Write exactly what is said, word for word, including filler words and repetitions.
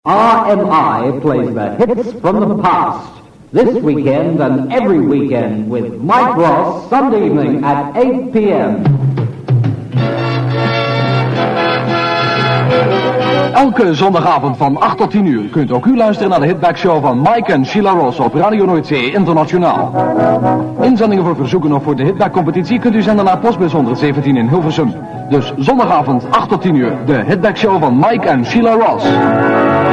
R M I plays the hits from the past. This weekend and every weekend with Mike Ross, Sunday evening at eight p.m. Elke zondagavond van acht tot tien uur kunt ook u luisteren naar de Hitback Show van Mike en Sheila Ross op Radio Noordzee Internationaal. Inzendingen voor verzoeken of voor de Hitback competitie kunt u zenden naar postbus honderdzeventien in Hilversum. Dus zondagavond acht tot tien uur de Hitback Show van Mike en Sheila Ross.